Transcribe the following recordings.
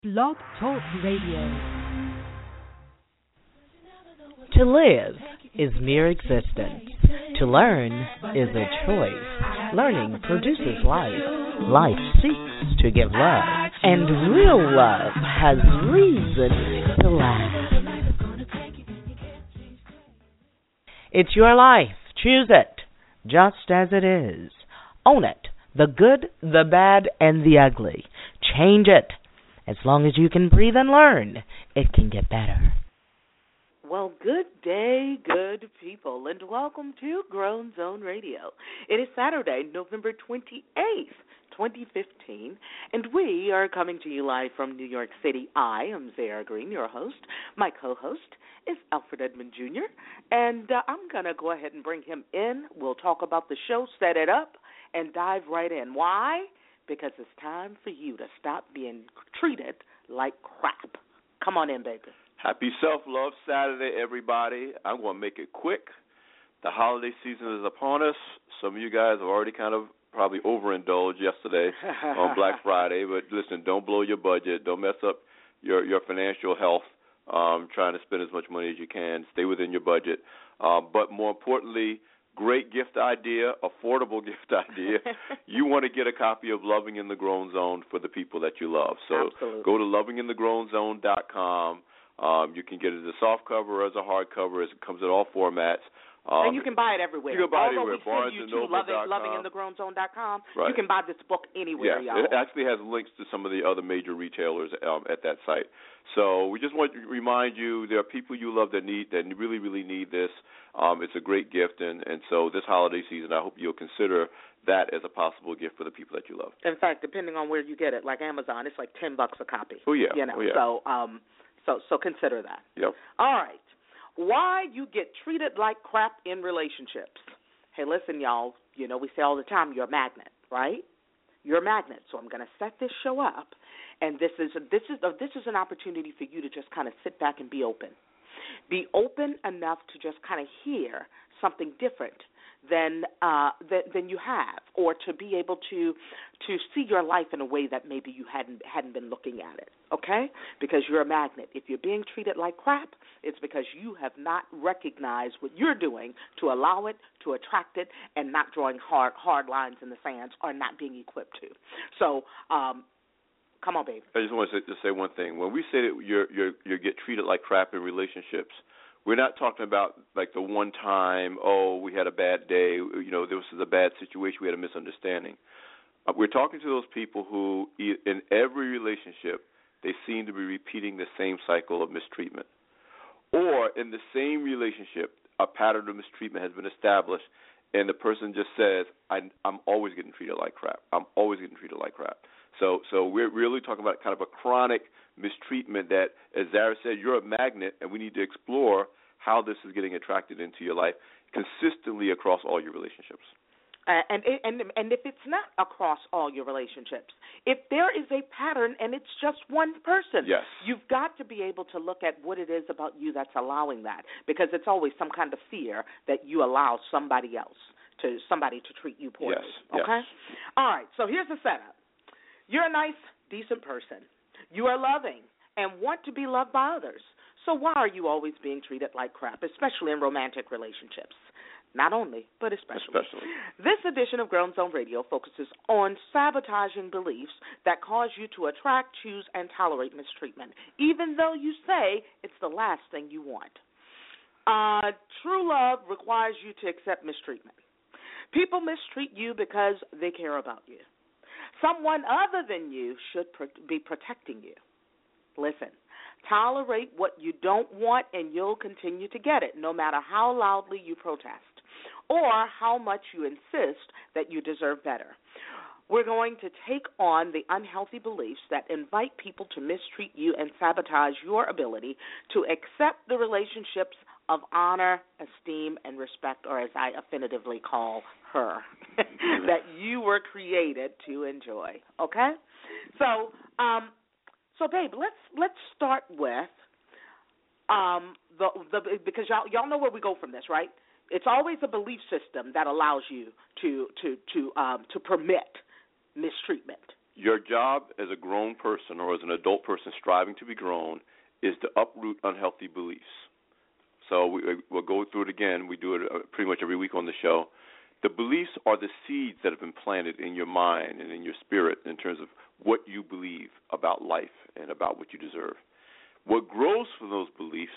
Blog Talk Radio. To live is mere existence. To learn is a choice. Learning produces life. Life seeks to give love. And real love has reason to laugh. It's your life. Choose it just as it is. Own it. The good, the bad, and the ugly. Change it. As long as you can breathe and learn, it can get better. Well, good day, good people, and welcome to Grown Zone Radio. It is Saturday, November 28th, 2015, and we are coming to you live from New York City. I am Zara Green, your host. My co-host is Alfred Edmond Jr., and I'm going to go ahead and bring him in. We'll talk about the show, set it up, and dive right in. Why? Because it's time for you to stop being treated like crap. Come on in, baby. Happy Self-Love Saturday, everybody. I'm going to make it quick. The holiday season is upon us. Some of you guys have already kind of probably overindulged yesterday on Black Friday. But listen, don't blow your budget. Don't mess up your financial health trying to spend as much money as you can. Stay within your budget. But more importantly, great gift idea, affordable gift idea. You want to get a copy of Loving in the Grown Zone for the people that you love. So Absolutely. Go to lovinginthegrownzone.com. You can get it as a soft cover or as a hard cover. It comes in all formats. And you can buy it everywhere. You can buy it Although everywhere. we send you to lovinginthegrownzone.com, right. You can buy this book anywhere, yeah, y'all. It actually has links to some of the other major retailers at that site. So we just want to remind you there are people you love that really, really need this. It's a great gift, and so this holiday season, I hope you'll consider that as a possible gift for the people that you love. In fact, depending on where you get it, like Amazon, it's like $10 a copy. Oh yeah. You know, oh, yeah. So consider that. Yep. All right. Why you get treated like crap in relationships? Hey, listen, y'all. You know, we say all the time, you're a magnet, right? You're a magnet. So I'm going to set this show up, and this is an opportunity for you to just kind of sit back and be open. Be open enough to just kind of hear something different than you have, or to be able to see your life in a way that maybe you hadn't been looking at it. Okay? Because you're a magnet. If you're being treated like crap, it's because you have not recognized what you're doing to allow it, to attract it, and not drawing hard lines in the sands, or not being equipped to. So, come on, baby. I just want to say one thing. When we say that you get treated like crap in relationships, we're not talking about like the one time, we had a bad day, this was a bad situation, we had a misunderstanding. We're talking to those people who, in every relationship, they seem to be repeating the same cycle of mistreatment. Or in the same relationship, a pattern of mistreatment has been established, and the person just says, I'm always getting treated like crap. I'm always getting treated like crap. So we're really talking about kind of a chronic mistreatment that, as Zara said, you're a magnet, and we need to explore how this is getting attracted into your life consistently across all your relationships. And if it's not across all your relationships, if there is a pattern and it's just one person, yes, you've got to be able to look at what it is about you that's allowing that, because it's always some kind of fear that you allow somebody to treat you poorly. Yes, okay? Yes. All right, so here's the setup. You're a nice, decent person. You are loving and want to be loved by others. So why are you always being treated like crap, especially in romantic relationships? Not only, but especially. This edition of Grown Zone Radio focuses on sabotaging beliefs that cause you to attract, choose, and tolerate mistreatment, even though you say it's the last thing you want. True love requires you to accept mistreatment. People mistreat you because they care about you. Someone other than you should be protecting you. Listen, tolerate what you don't want, and you'll continue to get it, no matter how loudly you protest or how much you insist that you deserve better. We're going to take on the unhealthy beliefs that invite people to mistreat you and sabotage your ability to accept the relationships of honor, esteem, and respect, or as I affinitively call her, that you were created to enjoy. Okay? So babe, let's start with because y'all know where we go from this, right? It's always a belief system that allows you to permit mistreatment. Your job as a grown person or as an adult person striving to be grown is to uproot unhealthy beliefs. So we'll go through it again. We do it pretty much every week on the show. The beliefs are the seeds that have been planted in your mind and in your spirit in terms of what you believe about life and about what you deserve. What grows from those beliefs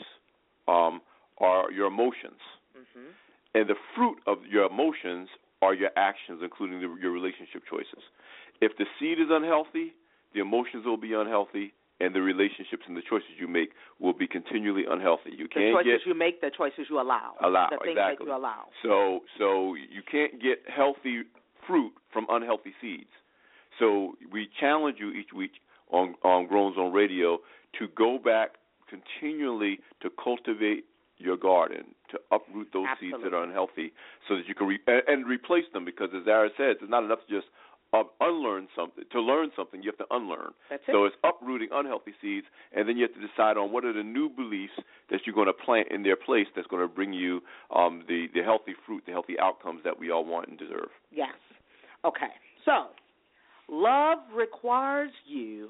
are your emotions. Mm-hmm. And the fruit of your emotions are your actions, including your relationship choices. If the seed is unhealthy, the emotions will be unhealthy, and the relationships and the choices you make will be continually unhealthy. You can't the choices you make, the choices you allow. The things exactly. that you allow. So you can't get healthy fruit from unhealthy seeds. So we challenge you each week on Grown Zone Radio to go back continually to cultivate your garden, to uproot those Absolutely. seeds that are unhealthy so that you can and replace them, because as Zara says, it's not enough to just unlearn something. To learn something, you have to unlearn. That's it. So it's uprooting unhealthy seeds, and then you have to decide on what are the new beliefs that you're going to plant in their place that's going to bring you the healthy fruit, the healthy outcomes that we all want and deserve. Yes. Okay. So love requires you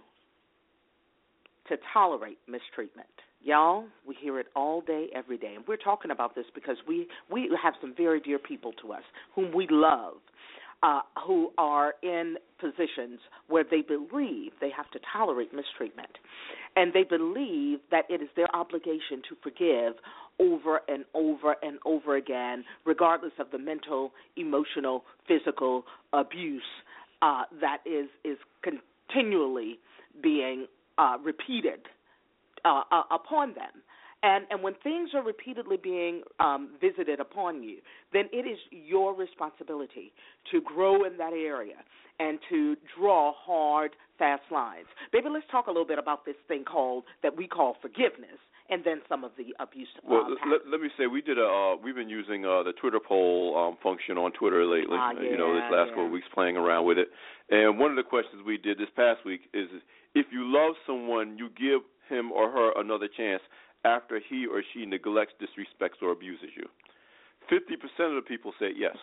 to tolerate mistreatment. Y'all, we hear it all day, every day. And we're talking about this because we have some very dear people to us whom we love, who are in positions where they believe they have to tolerate mistreatment. And they believe that it is their obligation to forgive over and over and over again, regardless of the mental, emotional, physical abuse that is continually being repeated upon them. And when things are repeatedly being visited upon you, then it is your responsibility to grow in that area and to draw hard, fast lines. Baby, let's talk a little bit about this thing that we call forgiveness, and then some of the abuse. Well, let me say we've been using the Twitter poll function on Twitter lately. This last 4 weeks playing around with it. And one of the questions we did this past week is, if you love someone, you give him or her another chance after he or she neglects, disrespects, or abuses you. 50% of the people said yes.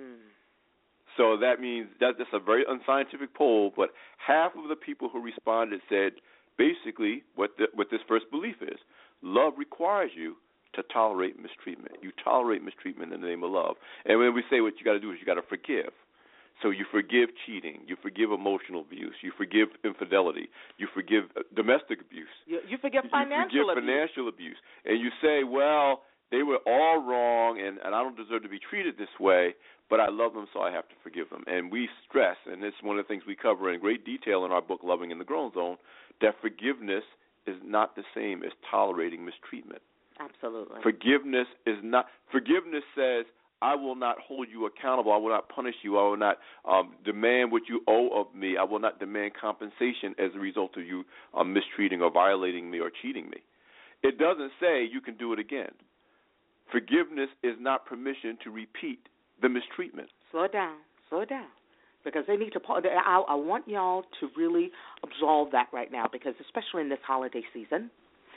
So that means that's a very unscientific poll, but half of the people who responded said basically what this first belief is. Love requires you to tolerate mistreatment. You tolerate mistreatment in the name of love. And when we say what you got to do is you got to forgive. So you forgive cheating, you forgive emotional abuse, you forgive infidelity, you forgive domestic abuse. You forgive financial abuse. And you say, well, they were all wrong and I don't deserve to be treated this way, but I love them, so I have to forgive them. And we stress, and it's one of the things we cover in great detail in our book, Loving in the Grown Zone, that forgiveness is not the same as tolerating mistreatment. Absolutely. Forgiveness says, I will not hold you accountable. I will not punish you. I will not demand what you owe of me. I will not demand compensation as a result of you mistreating or violating me or cheating me. It doesn't say you can do it again. Forgiveness is not permission to repeat the mistreatment. Slow it down. Because they need to. I want y'all to really absolve that right now, because especially in this holiday season,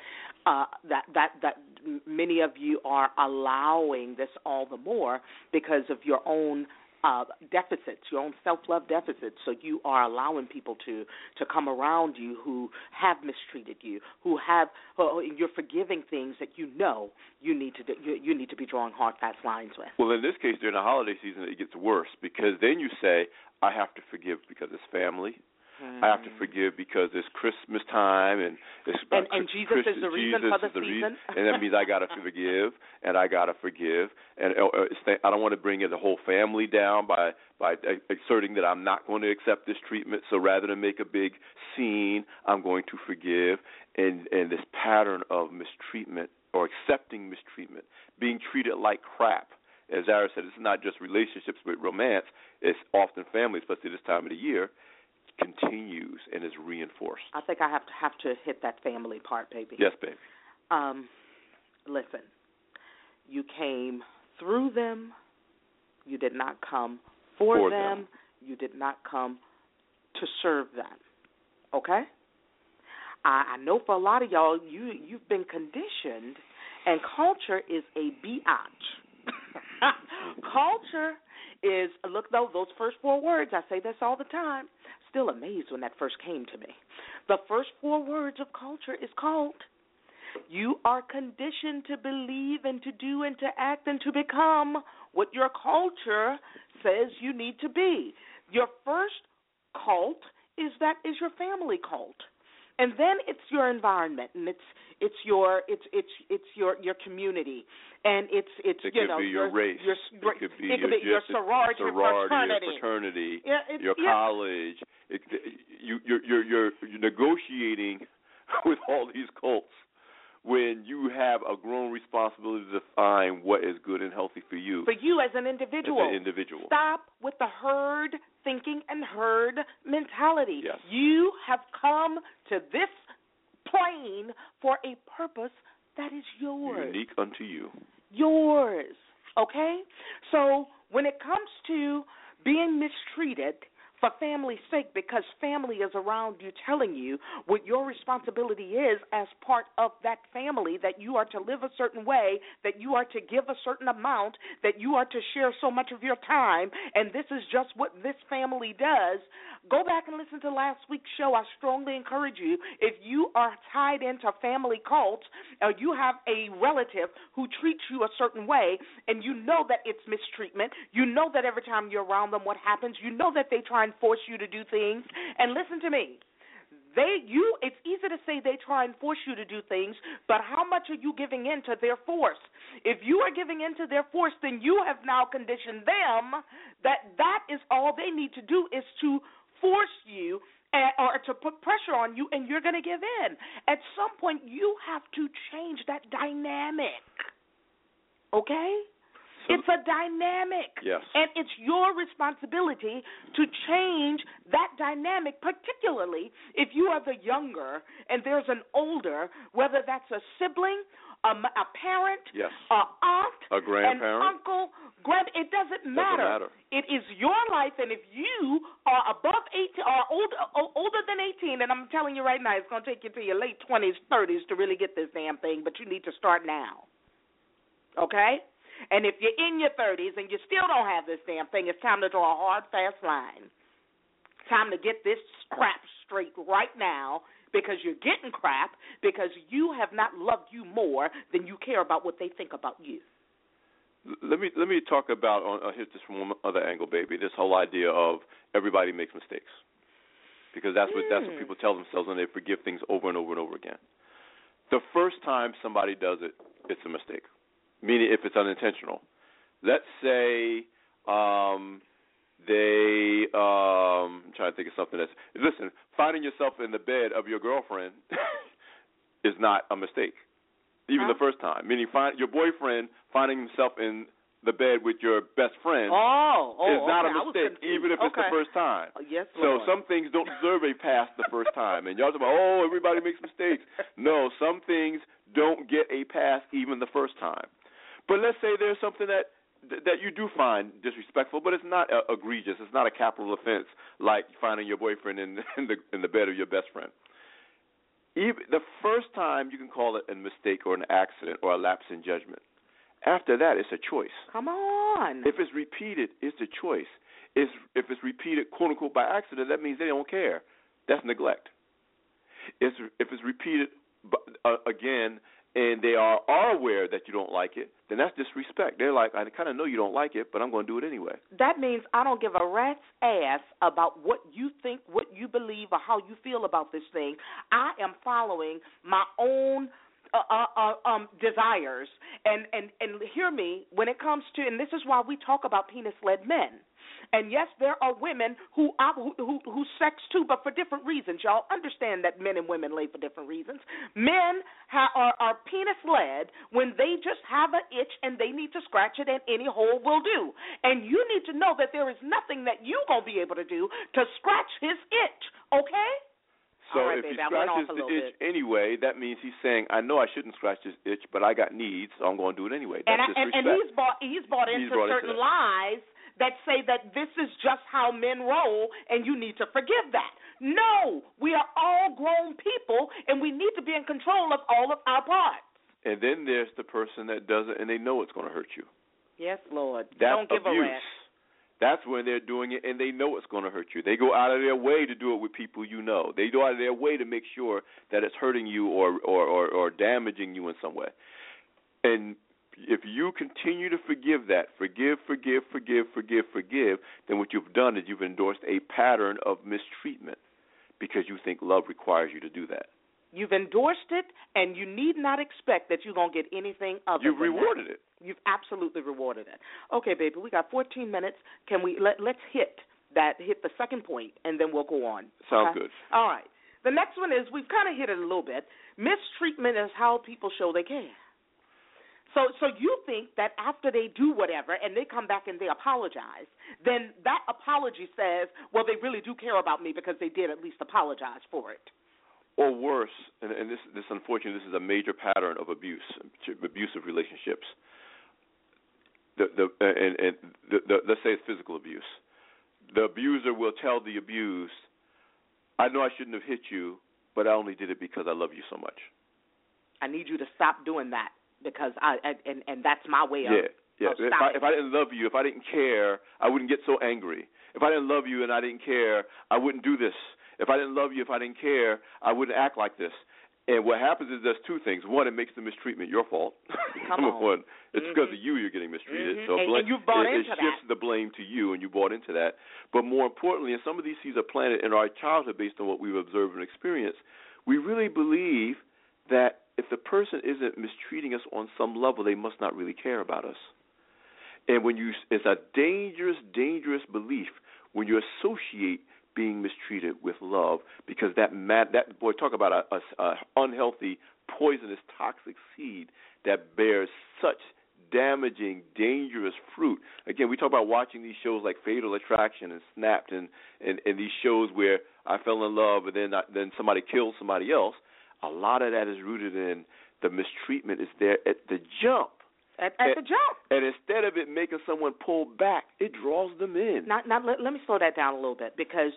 that many of you are allowing this all the more because of your own deficits, your own self-love deficits. So you are allowing people to come around you who have mistreated you, you're forgiving things that you know you need to do, you need to be drawing hard, fast lines with. Well, in this case, during the holiday season, it gets worse, because then you say, I have to forgive because it's family. I have to forgive because it's Christmas time and it's Jesus is the reason for the season. And that means I got to forgive and I got to forgive. And I don't want to bring the whole family down by asserting that I'm not going to accept this treatment. So rather than make a big scene, I'm going to forgive. And this pattern of mistreatment or accepting mistreatment, being treated like crap. As Zara said, it's not just relationships with romance. It's often family, especially this time of the year, continues and is reinforced. I think I have to hit that family part, baby. Yes, baby. Listen, you came through them. You did not come for them. You did not come to serve them. Okay? I know for a lot of y'all, you've been conditioned, and culture is a biatch. Culture is, look, though, those first 4 words, I say this all the time, still amazed when that first came to me. The first 4 words of culture is called. You are conditioned to believe and to do and to act and to become what your culture says you need to be. Your first cult is your family cult. And then it's your environment, and it's your community, and it's it could be your race, it could be your sorority, fraternity, your college. You're negotiating with all these cults when you have a grown responsibility to define what is good and healthy for you. For you as an individual. As an individual. Stop with the herd thinking and herd mentality. Yes. You have come to this plane for a purpose that is yours. Unique unto you. Yours. Okay? So when it comes to being mistreated for family's sake, because family is around you telling you what your responsibility is as part of that family, that you are to live a certain way, that you are to give a certain amount, that you are to share so much of your time, and this is just what this family does. Go back and listen to last week's show. I strongly encourage you, if you are tied into family cults, or you have a relative who treats you a certain way, and you know that it's mistreatment, you know that every time you're around them, what happens, you know that they try and force you to do things. And listen to me. It's easy to say they try and force you to do things, but how much are you giving in to their force? If you are giving in to their force, then you have now conditioned them that is all they need to do is to force you or to put pressure on you, and you're going to give in. At some point, you have to change that dynamic. Okay? It's a dynamic, yes. And it's your responsibility to change that dynamic, particularly if you are the younger and there's an older, whether that's a sibling, a parent, yes. an aunt, a grandparent, an uncle, it doesn't matter. It is your life, and if you are above 18 or older than 18, and I'm telling you right now, it's going to take you to your late 20s, 30s to really get this damn thing, but you need to start now. Okay? And if you're in your 30s and you still don't have this damn thing, it's time to draw a hard, fast line. Time to get this crap straight right now, because you're getting crap because you have not loved you more than you care about what they think about you. Let me talk about, hit this from one other angle, baby, this whole idea of everybody makes mistakes. Because that's what people tell themselves when they forgive things over and over and over again. The first time somebody does it, it's a mistake. Meaning if it's unintentional. Let's say I'm trying to think of something that's, listen, finding yourself in the bed of your girlfriend is not a mistake, even the first time. Meaning your boyfriend finding himself in the bed with your best friend is not a mistake, even if it's the first time. Yes, Lord. So some things don't deserve a pass the first time. And y'all talk about, everybody makes mistakes. No, some things don't get a pass even the first time. But let's say there's something that you do find disrespectful, but it's not egregious. It's not a capital offense like finding your boyfriend in the bed of your best friend. Even the first time you can call it a mistake or an accident or a lapse in judgment. After that, it's a choice. Come on. If it's repeated, it's a choice. If it's repeated, quote unquote, by accident, that means they don't care. That's neglect. If it's repeated again, and they are aware that you don't like it, then that's disrespect. They're like, I kind of know you don't like it, but I'm going to do it anyway. That means I don't give a rat's ass about what you think, what you believe, or how you feel about this thing. I am following my own desires. And hear me, when it comes to, and this is why we talk about penis-led men. And yes, there are women who sex too, but for different reasons. Y'all understand that men and women lay for different reasons. Men are penis-led when they just have an itch and they need to scratch it, and any hole will do. And you need to know that there is nothing that you're going to be able to do to scratch his itch, okay? So right, if baby, he scratches the itch anyway, that means he's saying, I know I shouldn't scratch this itch, but I got needs, so I'm going to do it anyway. That's disrespect. And he's bought into certain lies that say that this is just how men roll and you need to forgive that. No, we are all grown people and we need to be in control of all of our parts. And then there's the person that does it and they know it's going to hurt you. Yes, Lord. That's Don't give abuse. a rat. That's when they're doing it, and they know it's going to hurt you. They go out of their way to do it with people you know. They go out of their way to make sure that it's hurting you or damaging you in some way. And if you continue to forgive that, forgive, then what you've done is you've endorsed a pattern of mistreatment because you think love requires you to do that. You've endorsed it, and you need not expect that you're going to get anything other than that. You've rewarded it. You've absolutely rewarded it. Okay, baby, we got 14 minutes. Can we let's hit the second point, and then we'll go on. Sounds okay? good. All right. The next one is, we've kind of hit it a little bit. Mistreatment is how people show they care. So you think that after they do whatever and they come back and they apologize, then that apology says, well, they really do care about me because they did at least apologize for it. Or worse, and this unfortunately, this is a major pattern of abusive relationships. Let's say it's physical abuse. The abuser will tell the abused, I know I shouldn't have hit you, but I only did it because I love you so much. I need you to stop doing that because and that's my way of If I didn't love you, if I didn't care, I wouldn't get so angry. If I didn't love you and I didn't care, I wouldn't do this. If I didn't love you, if I didn't care, I wouldn't act like this. And what happens is there's two things. One, it makes the mistreatment your fault. Number one, it's because of you you're getting mistreated. So and you've bought into that. It shifts the blame to you, and you bought into that. But more importantly, and some of these seeds are planted in our childhood based on what we've observed and experienced, we really believe that if the person isn't mistreating us on some level, they must not really care about us. And it's a dangerous, dangerous belief when you associate being mistreated with love, because that boy, talk about a unhealthy, poisonous, toxic seed that bears such damaging, dangerous fruit. Again, we talk about watching these shows like Fatal Attraction and Snapped, and these shows where I fell in love and then somebody killed somebody else. A lot of that is rooted in the mistreatment is there at the jump. At the jump. And instead of it making someone pull back, it draws them in. Now let me slow that down a little bit, because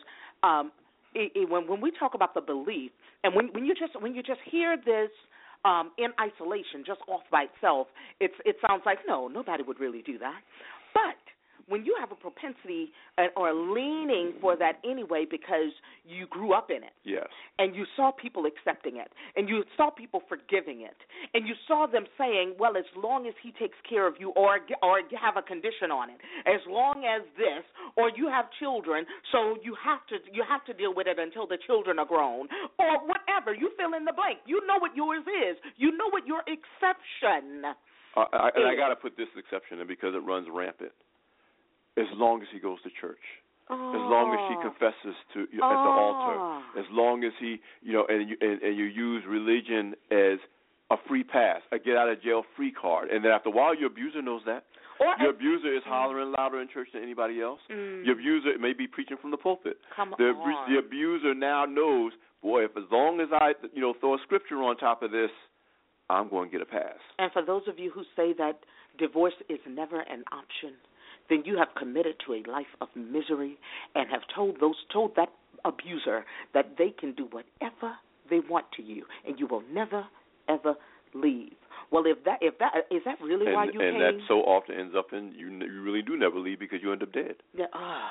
when we talk about the belief, and when you just hear this in isolation, just off by itself, it sounds like, no, nobody would really do that. But when you have a propensity or a leaning for that anyway because you grew up in it, yes, and you saw people accepting it, and you saw people forgiving it, and you saw them saying, well, as long as he takes care of you, or have a condition on it, as long as this, or you have children, so you have to deal with it until the children are grown, or whatever, you fill in the blank. You know what yours is. You know what your exception is. I got to put this exception in because it runs rampant. As long as he goes to church, as long as she confesses at the altar, as long as he, and you use religion as a free pass, a get out of jail free card, and then after a while, your abuser knows that. Your abuser is hollering louder in church than anybody else. Your abuser may be preaching from the pulpit. The abuser now knows, boy, as long as I, throw a scripture on top of this, I'm going to get a pass. And for those of you who say that divorce is never an option, then you have committed to a life of misery and have told that abuser that they can do whatever they want to you, and you will never ever leave. Well, is that really why you came? And that so often ends up in you really do never leave because you end up dead. Yeah.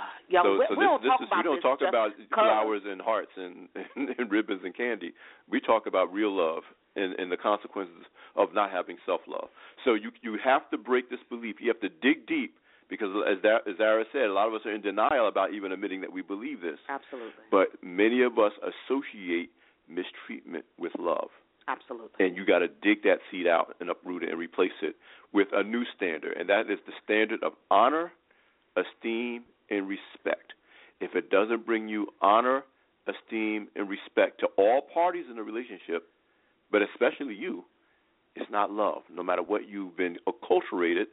We don't talk about flowers and hearts and ribbons and candy. We talk about real love and the consequences of not having self-love. So you have to break this belief. You have to dig deep. Because as Zara said, a lot of us are in denial about even admitting that we believe this. Absolutely. But many of us associate mistreatment with love. Absolutely. And you got to dig that seed out and uproot it and replace it with a new standard, and that is the standard of honor, esteem, and respect. If it doesn't bring you honor, esteem, and respect to all parties in the relationship, but especially you, it's not love, no matter what you've been cultured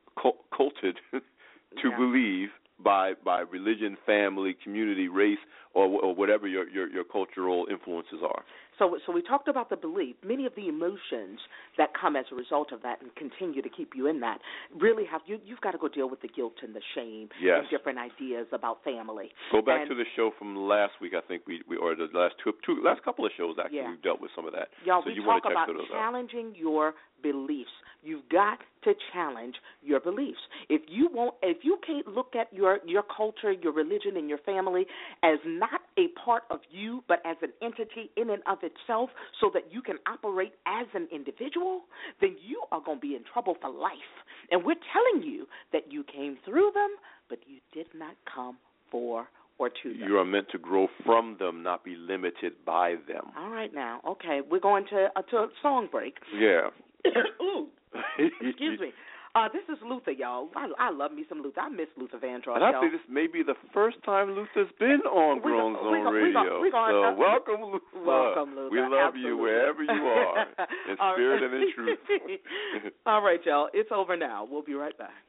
to believe by religion, family, community, race, or whatever your cultural influences are. So we talked about the belief. Many of the emotions that come as a result of that and continue to keep you in that really you've got to go deal with the guilt and the shame yes. and different ideas about family. Go back to the show from last week. I think we or the last couple of shows actually we've dealt with some of that. Y'all, so we you talk want to check about those challenging your beliefs. You've got to challenge your beliefs. If you can't look at your culture, your religion, and your family as not a part of you, but as an entity in and of itself, so that you can operate as an individual, then you are going to be in trouble for life. And we're telling you that you came through them, but you did not come for or to them. You are meant to grow from them, not be limited by them. All right, now, okay, we're going to a song break. Yeah. Ooh. Excuse me. This is Luther, y'all. I love me some Luther. I miss Luther Vandross, and I y'all. think this may be the first time Luther's been on Grown Zone Radio. So welcome, Luther. Welcome, Luther. We love Absolutely. you wherever you are, in spirit and in truth. All right, y'all. It's over now. We'll be right back.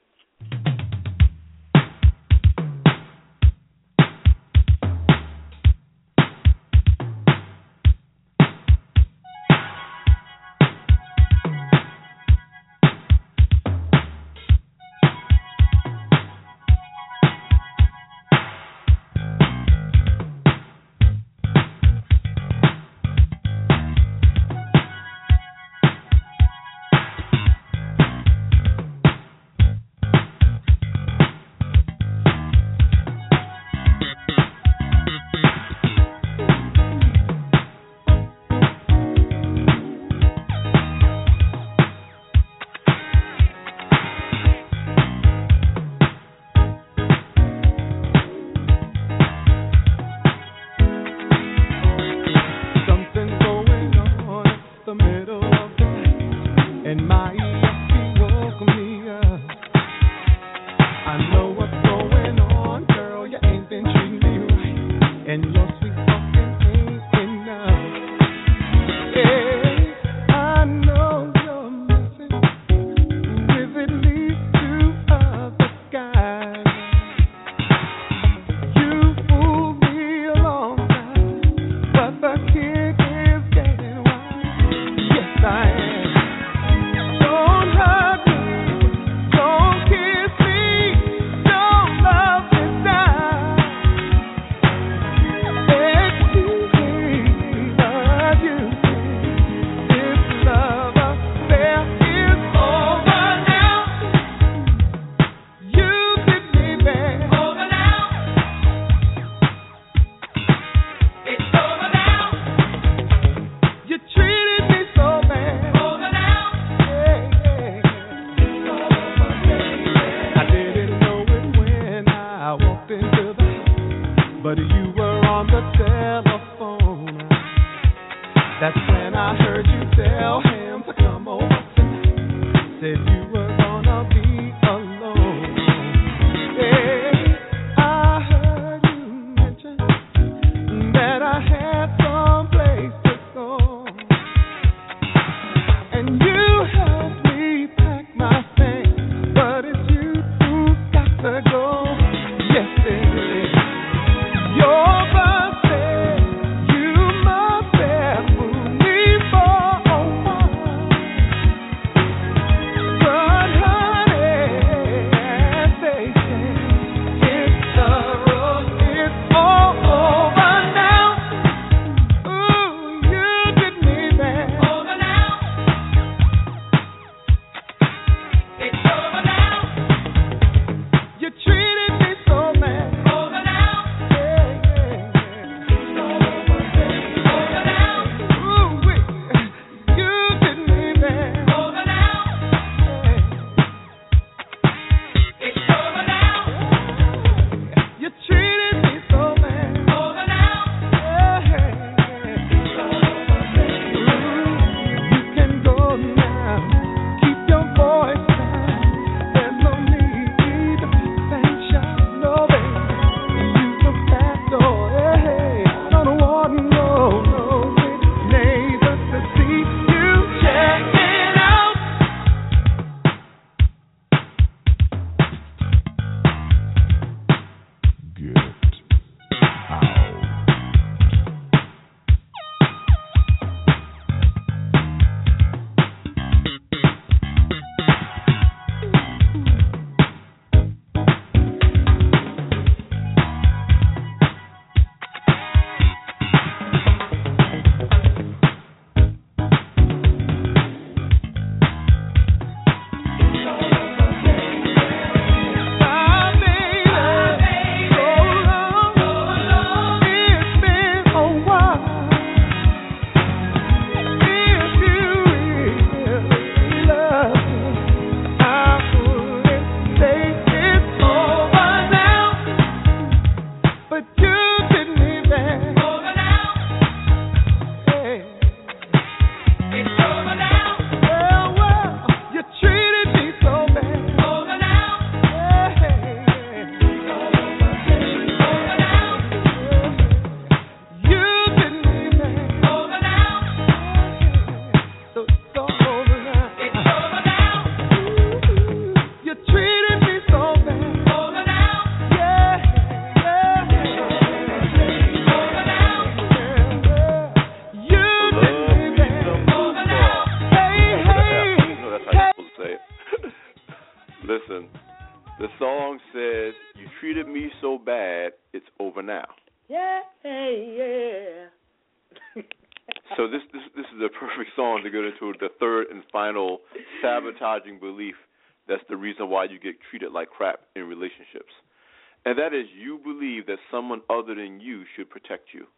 The song says, "You treated me so bad, it's over now." Yeah. So this is a perfect song to get into the third and final sabotaging belief. That's the reason why you get treated like crap in relationships, and that is you believe that someone other than you should protect you.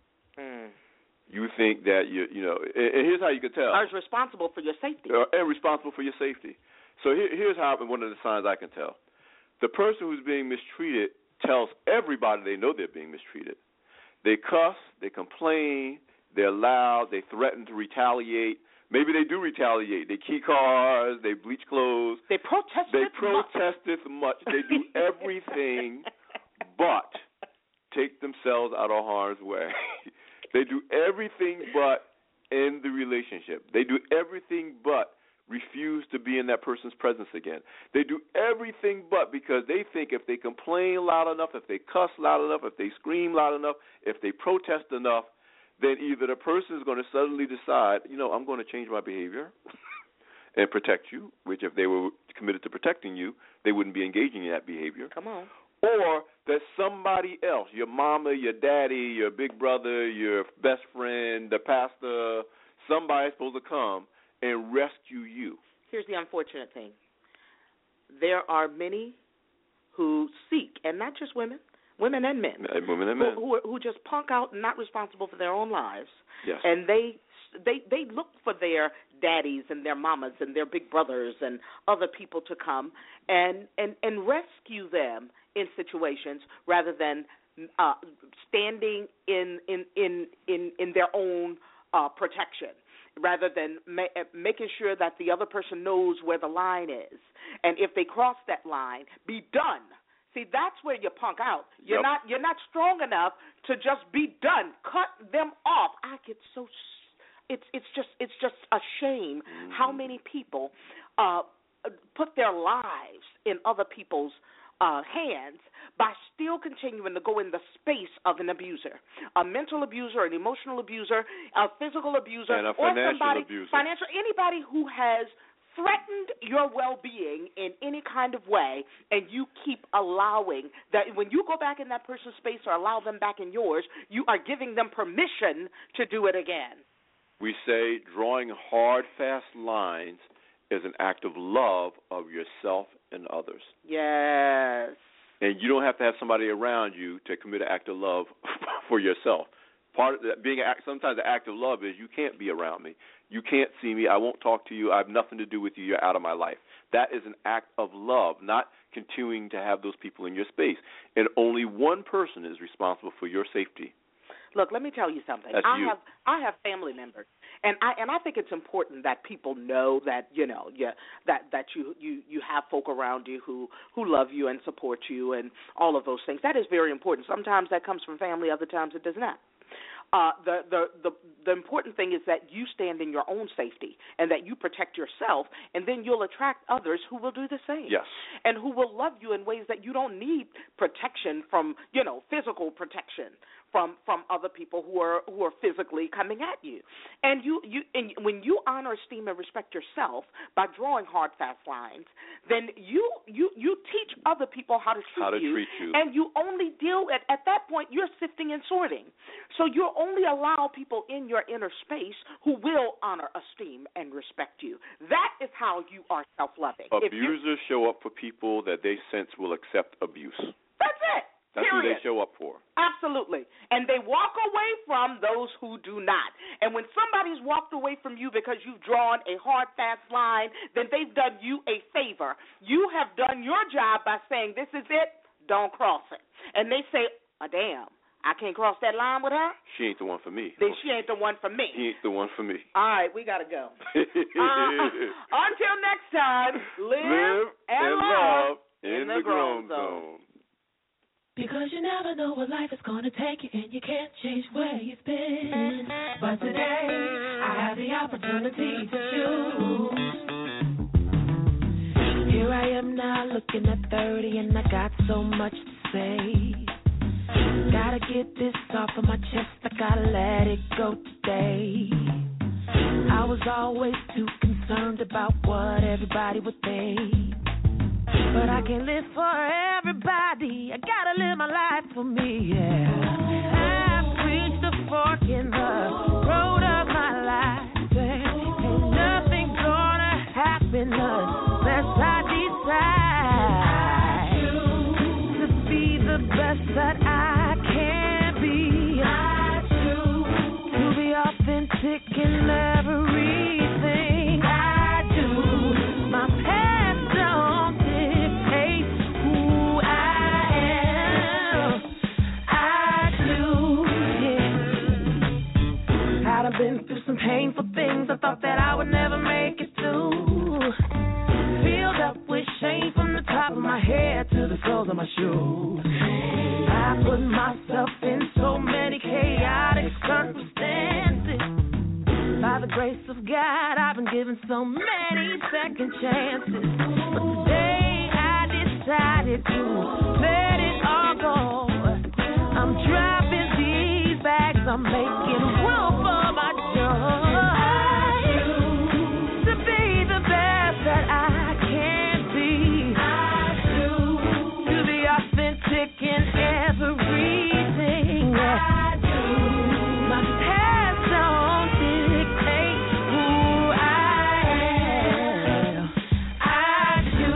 You think that you know, and here's how you can tell. I was responsible for your safety. And responsible for your safety. So here's how one of the signs I can tell. The person who's being mistreated tells everybody they know they're being mistreated. They cuss, they complain, they're loud, they threaten to retaliate. Maybe they do retaliate. They key cars, they bleach clothes. They protested much. They do everything but take themselves out of harm's way. They do everything but end the relationship. They do everything but refuse to be in that person's presence again. They do everything but because they think if they complain loud enough, if they cuss loud enough, if they scream loud enough, if they protest enough, then either the person is going to suddenly decide, you know, I'm going to change my behavior and protect you, which if they were committed to protecting you, they wouldn't be engaging in that behavior. Come on. Or that somebody else, your mama, your daddy, your big brother, your best friend, the pastor, somebody's supposed to come and rescue you. Here's the unfortunate thing. There are many who seek, and not just women and men, who just punk out and not responsible for their own lives. Yes. And they look for their daddies and their mamas and their big brothers and other people to come and rescue them in situations rather than standing in their own protection, rather than making sure that the other person knows where the line is. And if they cross that line, be done. See, that's where you punk out. You're not strong enough to just be done. Cut them off. I get so it's just a shame how many people put their lives in other people's hands by still continuing to go in the space of an abuser, a mental abuser, an emotional abuser, a physical abuser, and a financial abuser. Anybody who has threatened your well-being in any kind of way, and you keep allowing that. When you go back in that person's space or allow them back in yours, you are giving them permission to do it again. We say drawing hard, fast lines is an act of love of yourself and others. Yes. And you don't have to have somebody around you to commit an act of love for yourself. Part of that sometimes the act of love is you can't be around me. You can't see me. I won't talk to you. I have nothing to do with you. You're out of my life. That is an act of love, not continuing to have those people in your space. And only one person is responsible for your safety. Look, let me tell you something. That's you. I have family members, and I think it's important that people know that that you have folk around you who love you and support you and all of those things. That is very important. Sometimes that comes from family, other times it does not. The important thing is that you stand in your own safety and that you protect yourself, and then you'll attract others who will do the same. Yes. And who will love you in ways that you don't need protection from, physical protection from other people who are physically coming at you. And and when you honor, esteem, and respect yourself by drawing hard, fast lines, then you teach other people how to treat you. And you only deal at that point, you're sifting and sorting. So you'll only allow people in your inner space who will honor, esteem, and respect you. That is how you are self-loving. Abusers show up for people that they sense will accept abuse. That's it. That's Period. who they show up for. Absolutely. And they walk away from those who do not. And when somebody's walked away from you because you've drawn a hard, fast line, then they've done you a favor. You have done your job by saying, this is it, don't cross it. And they say, oh, damn, I can't cross that line with her? She ain't the one for me. Then she ain't the one for me. He ain't the one for me. All right, we got to go. Until next time, live and love in the Grown Zone. Because you never know what life is going to take you, and you can't change where you've been. But today, I have the opportunity to choose. Here I am now looking at 30, and I got so much to say. Gotta get this off of my chest, I gotta let it go today. I was always too concerned about what everybody would think. But I can't live for everybody. I gotta live my life for me, yeah. I've reached the fork in the road of my life. Ain't nothing gonna happen unless I decide to be the best that I can be. I choose to be authentic in everything I do. My past don't dictate who I am. I do, yeah. I'd have been through some painful things I thought that I would never make it through. Filled up with shame from the top of my head to the soles of my shoes. I put myself in so many chaotic circumstances. By the grace of God, I've been given so many second chances. But today I decided to let it all go. I'm dropping these bags, I'm making room for my joy. To be the best that I can be. To be authentic in everything I do. My past don't dictate who I am. I do.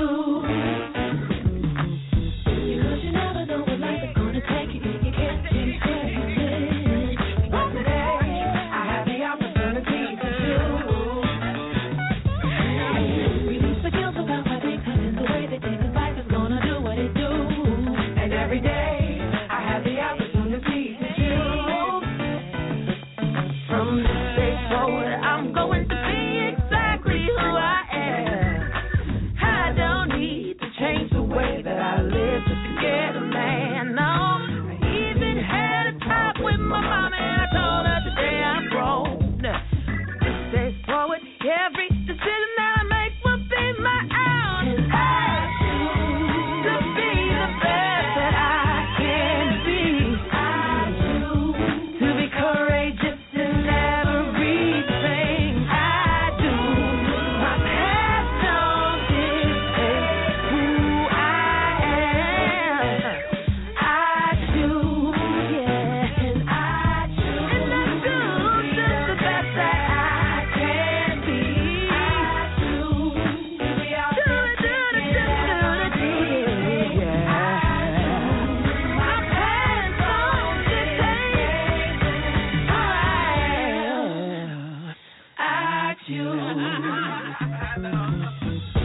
Because you never know what life is gonna take you. You can't change everything. But today I have the opportunity to release the guilt about why things happen the way they did. 'Cause life is gonna do what it do. And every day I have the opportunity to choose. From this day forward, I'm going to be exactly who I am. I don't need to change the way that I live just to get a man. No, I even had a talk with my mama and I told her today I'm grown. This day forward, every decision that I make will be my own. And I choose to be the best that I can be. I choose to be courageous in everything I do. My past don't dictate who I am. I choose, yeah, and I choose, and I choose just the best that I can be. I choose to be authentic, yeah. My past don't dictate who I am. I choose.